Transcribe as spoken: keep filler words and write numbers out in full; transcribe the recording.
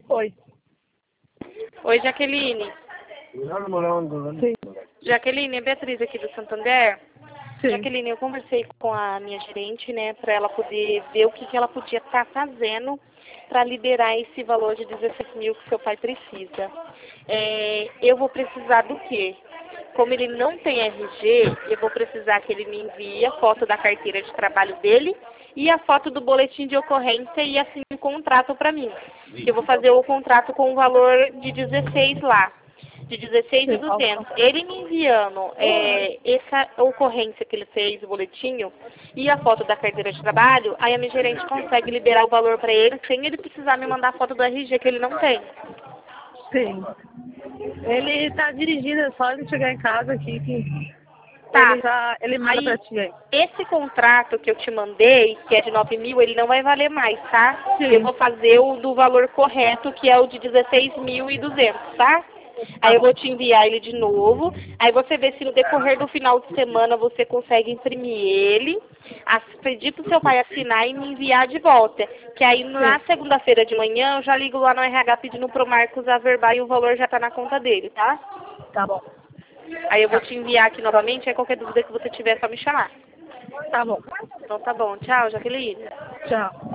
Oi. Oi, Jaqueline. Sim. Jaqueline, é Beatriz aqui do Santander. Sim. Jaqueline, eu conversei com a minha gerente, né, para ela poder ver o que, que ela podia estar fazendo para liberar esse valor de dezesseis mil que seu pai precisa. É, eu vou precisar do quê? Como ele não tem R G, eu vou precisar que ele me envie a foto da carteira de trabalho dele e a foto do boletim de ocorrência e assine um contrato para mim. Eu vou fazer o contrato com o valor de dezesseis lá. De dezesseis mil e duzentos. Ele me enviando é, essa ocorrência que ele fez, o boletinho, e a foto da carteira de trabalho, aí a minha gerente consegue liberar o valor para ele sem ele precisar me mandar a foto do R G que ele não tem. Sim. Ele tá dirigindo, é só ele chegar em casa aqui que Tá. ele já ele manda Aí, pra ti aí. esse contrato que eu te mandei, que é de nove mil, ele não vai valer mais, tá? Sim. Eu vou fazer o do valor correto, que é o de dezesseis mil e duzentos, tá? Tá Aí eu bom. vou te enviar ele de novo. Aí você vê se no decorrer do final de semana você consegue imprimir ele, as- pedir pro seu pai assinar e me enviar de volta. Que aí na segunda-feira de manhã eu já ligo lá no R H pedindo pro Marcos averbar e o valor já tá na conta dele, tá? Tá bom. Aí eu vou te enviar aqui novamente, aí qualquer dúvida que você tiver é só me chamar. Tá bom. Então tá bom. Tchau, Jaqueline. Tchau.